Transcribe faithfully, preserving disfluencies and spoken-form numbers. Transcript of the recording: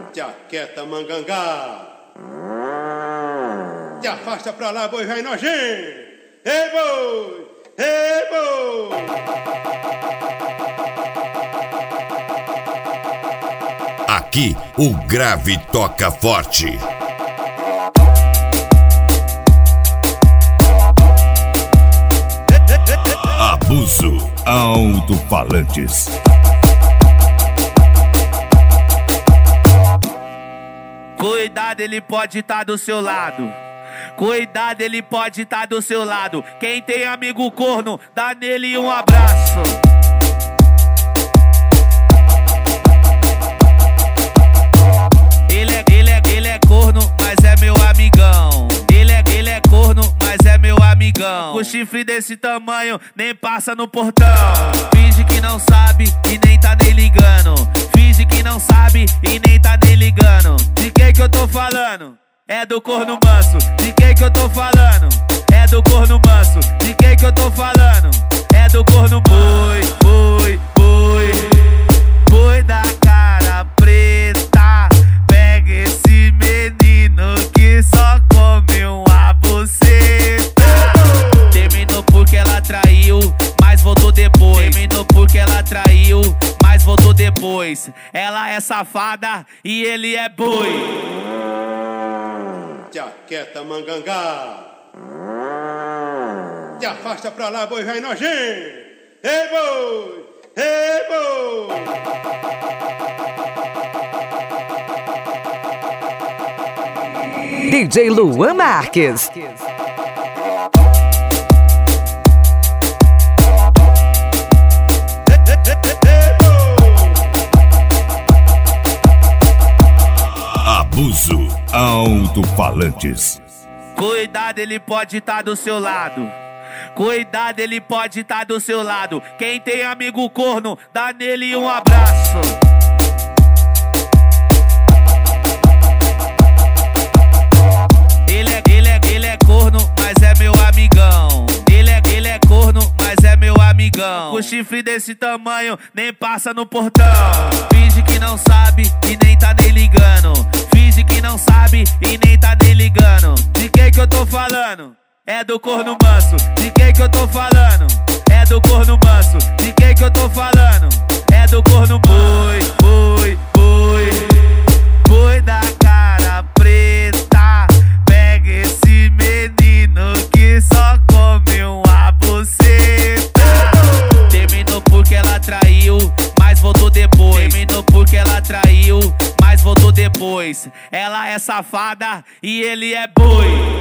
Jaqueta mangangá. Te afasta pra lá, boi vai nojento. Ei, boi! Ei, boi! Aqui, o grave toca forte. Abuso Alto-Falantes. Cuidado, ele pode estar do seu lado. Cuidado, ele pode estar do seu lado. Quem tem amigo corno, dá nele um abraço. Ele é, ele é, ele é corno, mas é meu amigão. Ele é, ele é corno, mas é meu amigão. Com chifre desse tamanho, nem passa no portão. Finge que não sabe e nem tá nem ligando. Finge que não sabe e nem tá nem ligando. De quem que eu tô falando? É do corno manso. De quem que eu tô falando? É do corno manso. De quem que eu tô falando? É do corno boi, boi, boi. Boi da cara preta. Pega esse menino que só come uma buceta. Terminou porque ela traiu, mas voltou depois. Terminou porque ela traiu, mas voltou depois. Ela é safada e ele é boi. Jaqueta mangangá. Te afasta pra lá, boi vai nojento. Ei, boi! Ei, boi! D J Luan Marques. Abuso Alto-Falantes. Cuidado, ele pode estar do seu lado. Cuidado, ele pode estar do seu lado. Quem tem amigo corno, dá nele um abraço. Ele é, ele é, ele é corno, mas é meu amigão. Ele é, ele é corno, mas é meu amigão. Com chifre desse tamanho, nem passa no portão. Finge que não sabe e nem tá nem ligando. Finge que não sabe e nem tá nem ligando. De quem que eu tô falando? É do corno manso. De quem que eu tô falando? É do corno manso. De quem que eu tô falando? É do corno boi, boi, boi. Boi da cara preta. Pega esse menino que só come uma buceta. Terminou porque ela traiu, mas voltou depois. Terminou porque ela traiu, mas voltou depois. Ela é safada e ele é boi.